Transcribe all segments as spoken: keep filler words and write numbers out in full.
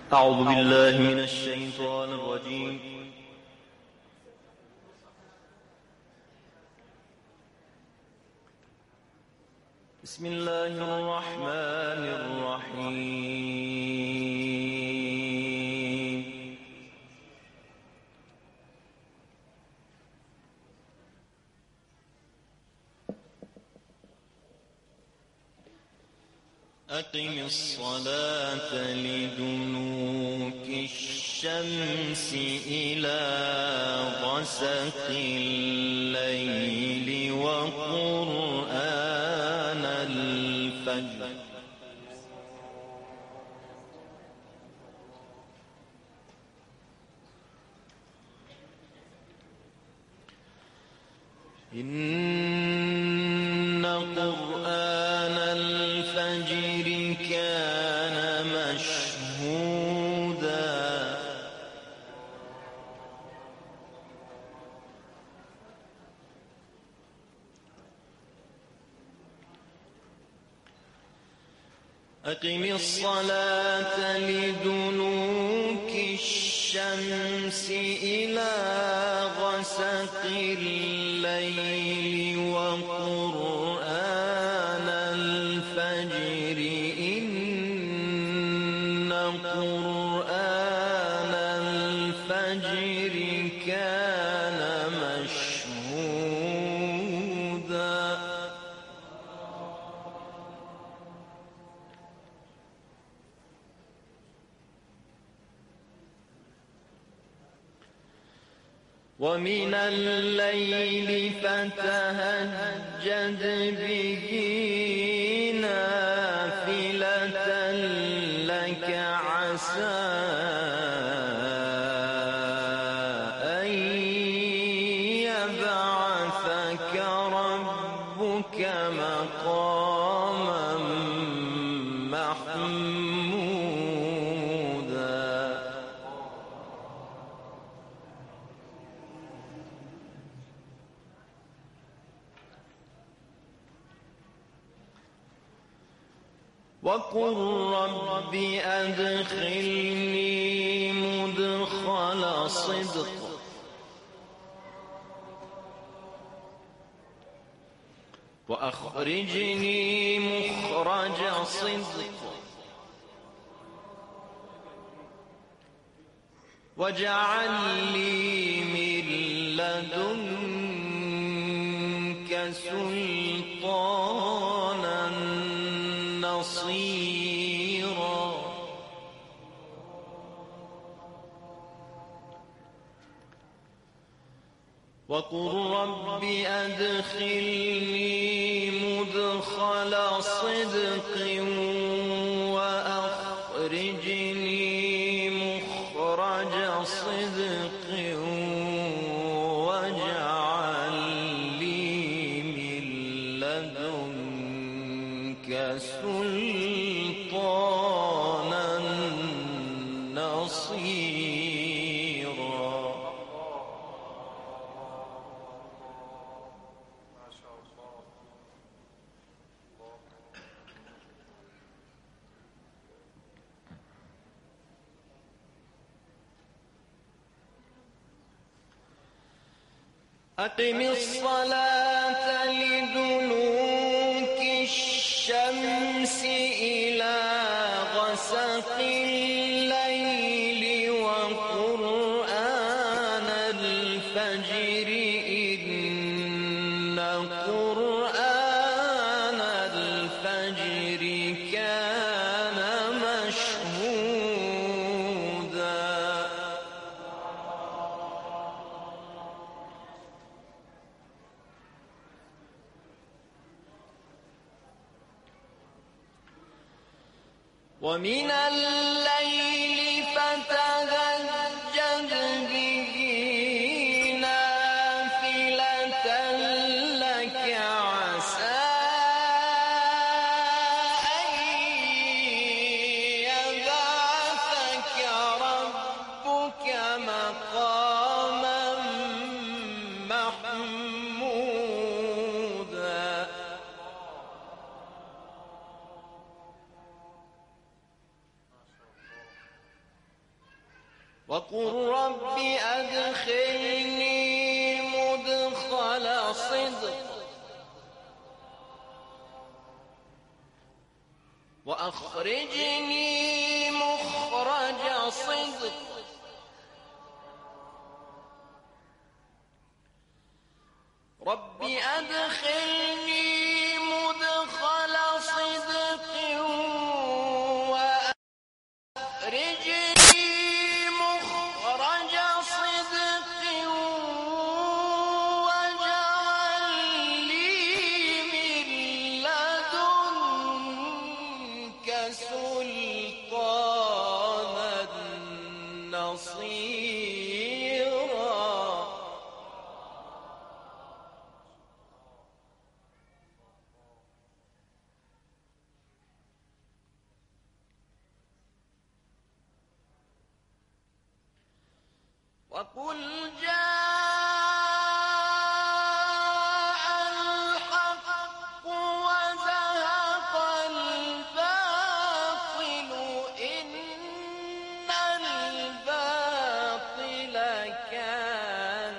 أعوذ بالله من الشيطان الرجيم. بسم الله الرحمن الرحيم. أقم الصلاة لدلوك الشمس إلى غسق الليل وقرآن الفجر إن قرآن الفجر كان مشهودا أقم الصلاة لدلوك الشمس إلى غسق الليل وقرآن الفجر إن قرآن الفجر كان مشهودا ومن الليل فتهجد به نافلة لك عسى أن يبعثك ربك مقاما محمودا وقل رب أدخلني مدخل صدق وأخرجني مخرج صدق واجعل لي من لدنك سلطانا نصيرا وقل رب أدخلني مدخل صدق وأخرجني مخرج صدق واجعل لي من لدنك سلطانا نصيرا أقم الصلاة لدلوك الشمس إلى غسق الليل وقرآن الفجر إن قرآن الفجر كان مشهودا ومن الليل فتهجد به نافلة لك عسى أن يبعثك ربك مقاما محمودا وقل رب أدخلني مدخل صدق وأخرجني مخرج صدق رب أدخلني مدخل صدق وأخرجني مخرج صدق واجعل لي من لدنك سلطانا نصيرا وقل جاء الحق وزهق الباطل إن الباطل كان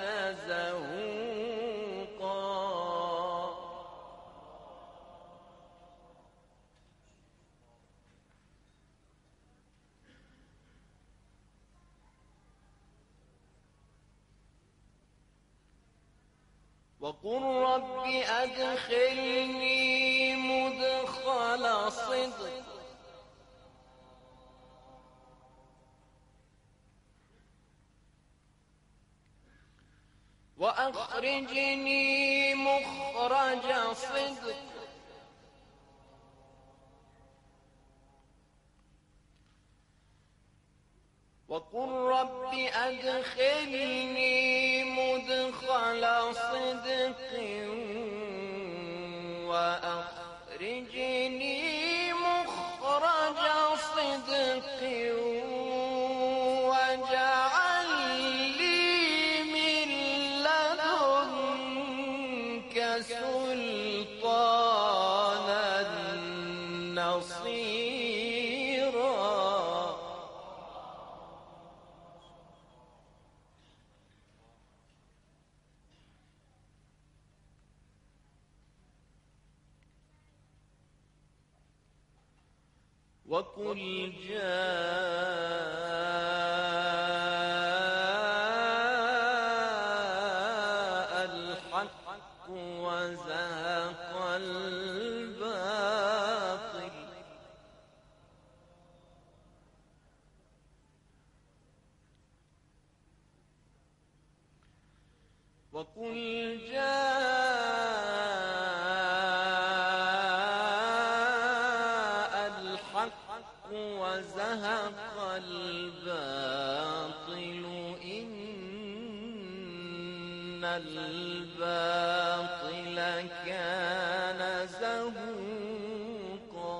زهوقا وقل رب أدخلني مدخل صدق وأخرجني مخرج صدق وقل رب أدخلني مدخل صدق وأخرجني مخرج صدق واجعل لي من لدنك سلطانا نصيرا وقل جاء الحق وزهق الباطل وقل جاء الحق وزهق الباطل إن الباطل كان زهوقا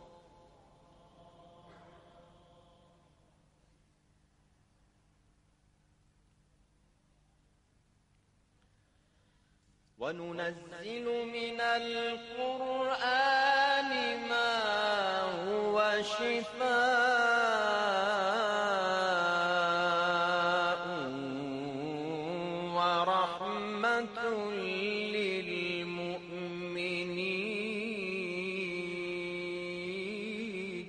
وننزل من القرآن ما هو شفاء ورحمة للمؤمنين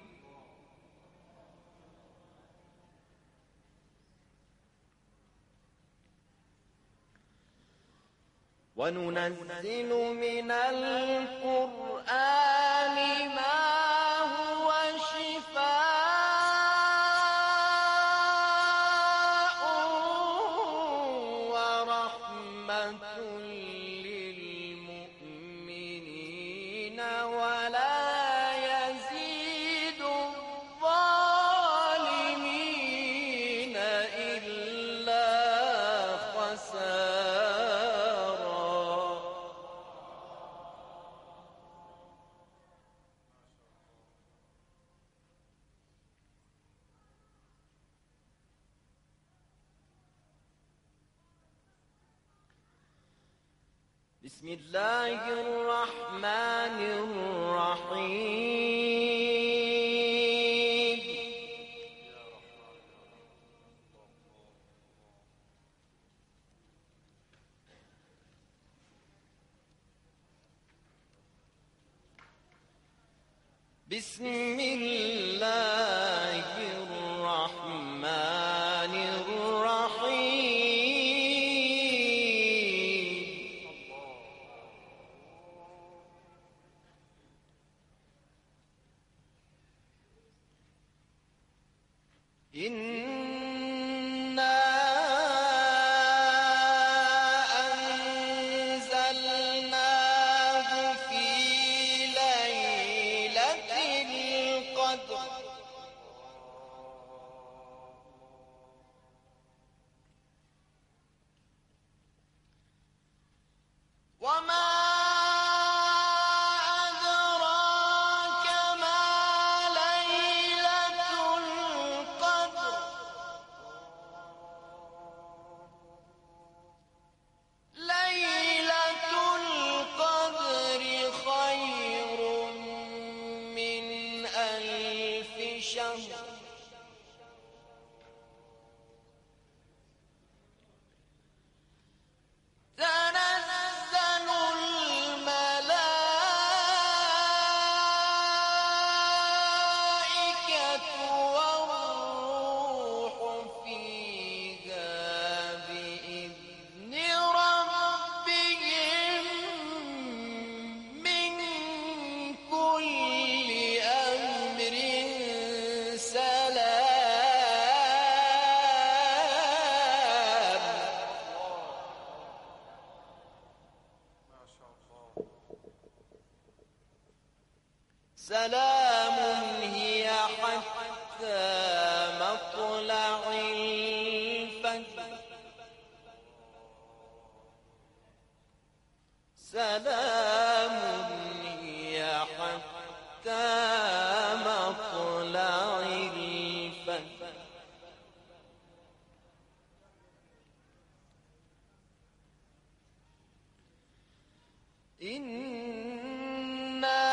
وننزل من القرآن ما هو شفاء ورحمة للمؤمنين ولا يزيد الظالمين إلا خسارا بسم الله الرحمن الرحيم بسم الله الرحمن الرحيم. إنا أنزلناه في ليلة القدر وما أدراك ما ليلة القدر ليلة القدر خير من ألف شهر تنزل الملائكة والروح فيها بإذن ربهم من كل أمر سلام. سلام هي حتى مطلع الفجر. سلام هي حتى مطلع الفجر. إنا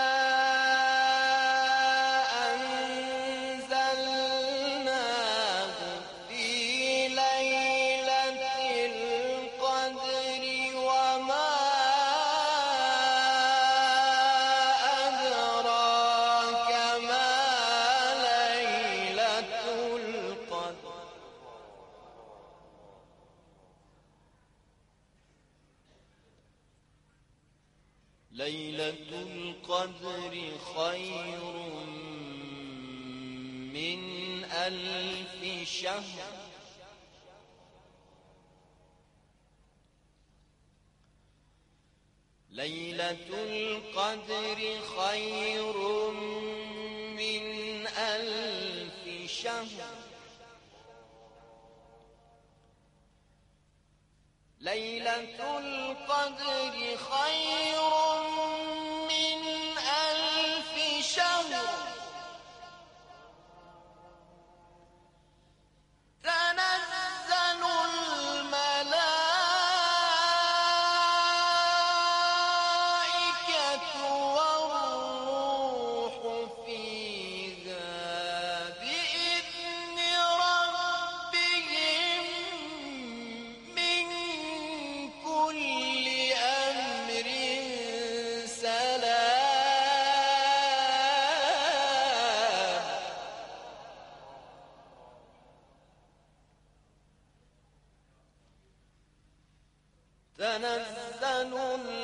أنزلناه في ليلة القدر وما أدراك ما ليلة القدر ليلة القدر خير من ألف شهر ليلة القدر خير من ألف شهر ليلة القدر خير من ألف شهر تنزل الملائكة والروح فيها بإذن ربهم من كل أمر سلام. تنزل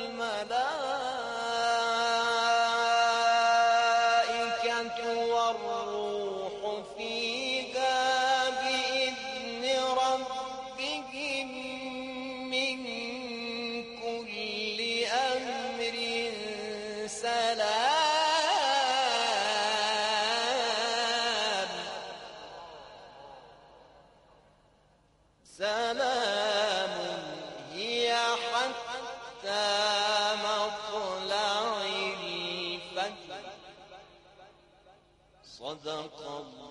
الملائكة والروح فيها بإذن ربهم من كل أمر سلام. سلام هي حتى مطلع الفجر. صدق الله.